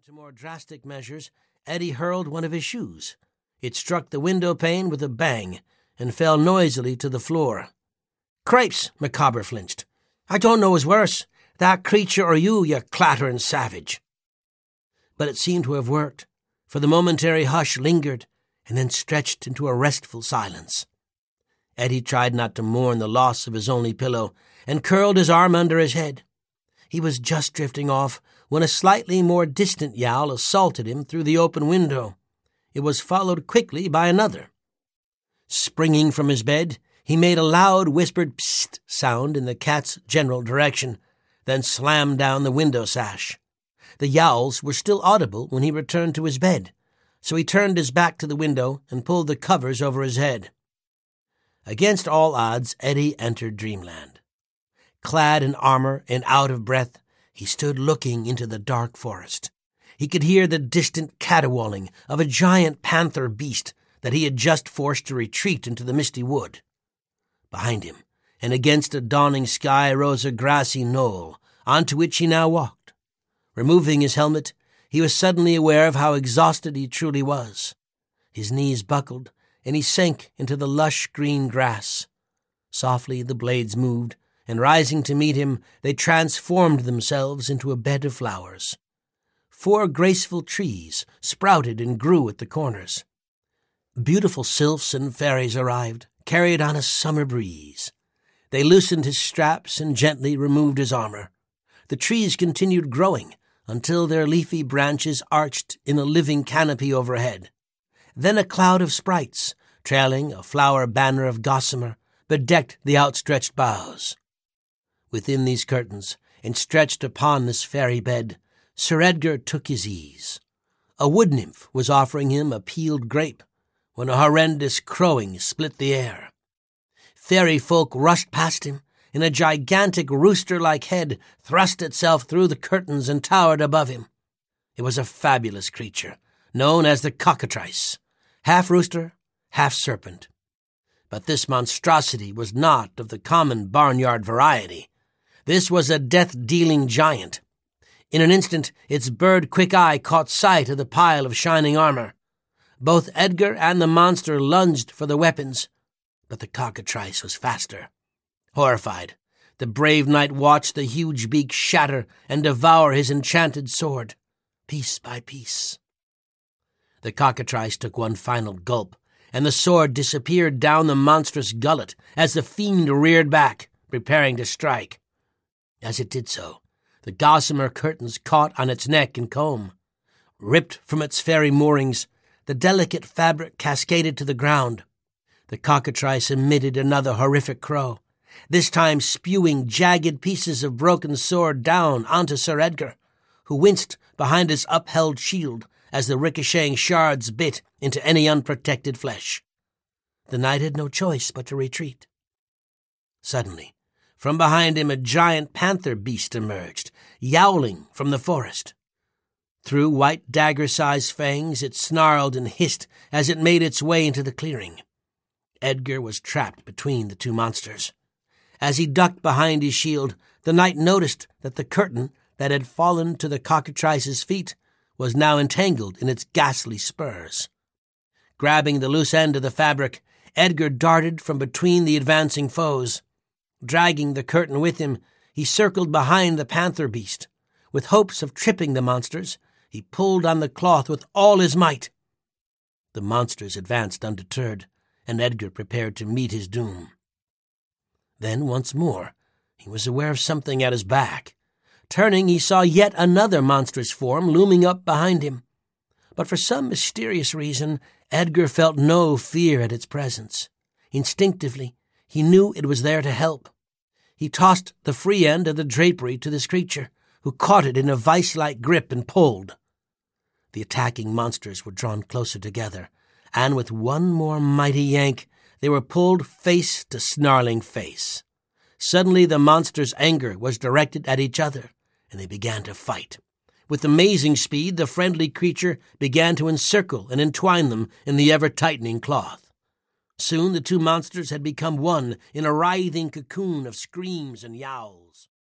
To more drastic measures, Eddie hurled one of his shoes. It struck the window pane with a bang and fell noisily to the floor. "Cripes!" Micawber flinched. "I don't know what's worse, that creature or you clattering savage." But it seemed to have worked, for the momentary hush lingered and then stretched into a restful silence. Eddie tried not to mourn the loss of his only pillow and curled his arm under his head. He was just drifting off when a slightly more distant yowl assaulted him through the open window. It was followed quickly by another. Springing from his bed, he made a loud whispered psst sound in the cat's general direction, then slammed down the window sash. The yowls were still audible when he returned to his bed, so he turned his back to the window and pulled the covers over his head. Against all odds, Eddie entered dreamland. Clad in armor and out of breath, he stood looking into the dark forest. He could hear the distant caterwauling of a giant panther beast that he had just forced to retreat into the misty wood. Behind him, and against a dawning sky, rose a grassy knoll, onto which he now walked. Removing his helmet, he was suddenly aware of how exhausted he truly was. His knees buckled, and he sank into the lush green grass. Softly the blades moved, and rising to meet him, they transformed themselves into a bed of flowers. 4 graceful trees sprouted and grew at the corners. Beautiful sylphs and fairies arrived, carried on a summer breeze. They loosened his straps and gently removed his armor. The trees continued growing until their leafy branches arched in a living canopy overhead. Then a cloud of sprites, trailing a flower banner of gossamer, bedecked the outstretched boughs. Within these curtains, and stretched upon this fairy bed, Sir Edgar took his ease. A wood-nymph was offering him a peeled grape, when a horrendous crowing split the air. Fairy folk rushed past him, and a gigantic rooster-like head thrust itself through the curtains and towered above him. It was a fabulous creature, known as the cockatrice, half rooster, half serpent. But this monstrosity was not of the common barnyard variety. This was a death-dealing giant. In an instant, its bird-quick eye caught sight of the pile of shining armor. Both Edgar and the monster lunged for the weapons, but the cockatrice was faster. Horrified, the brave knight watched the huge beak shatter and devour his enchanted sword, piece by piece. The cockatrice took one final gulp, and the sword disappeared down the monstrous gullet as the fiend reared back, preparing to strike. As it did so, the gossamer curtains caught on its neck and comb. Ripped from its fairy moorings, the delicate fabric cascaded to the ground. The cockatrice emitted another horrific crow, this time spewing jagged pieces of broken sword down onto Sir Edgar, who winced behind his upheld shield as the ricocheting shards bit into any unprotected flesh. The knight had no choice but to retreat. Suddenly, from behind him a giant panther beast emerged, yowling from the forest. Through white dagger-sized fangs it snarled and hissed as it made its way into the clearing. Edgar was trapped between the two monsters. As he ducked behind his shield, the knight noticed that the curtain that had fallen to the cockatrice's feet was now entangled in its ghastly spurs. Grabbing the loose end of the fabric, Edgar darted from between the advancing foes. Dragging the curtain with him, he circled behind the panther beast. With hopes of tripping the monsters, he pulled on the cloth with all his might. The monsters advanced undeterred, and Edgar prepared to meet his doom. Then, once more, he was aware of something at his back. Turning, he saw yet another monstrous form looming up behind him. But for some mysterious reason, Edgar felt no fear at its presence. Instinctively, he knew it was there to help. He tossed the free end of the drapery to this creature, who caught it in a vice-like grip and pulled. The attacking monsters were drawn closer together, and with one more mighty yank, they were pulled face to snarling face. Suddenly the monsters' anger was directed at each other, and they began to fight. With amazing speed, the friendly creature began to encircle and entwine them in the ever-tightening cloth. Soon the two monsters had become one in a writhing cocoon of screams and yowls.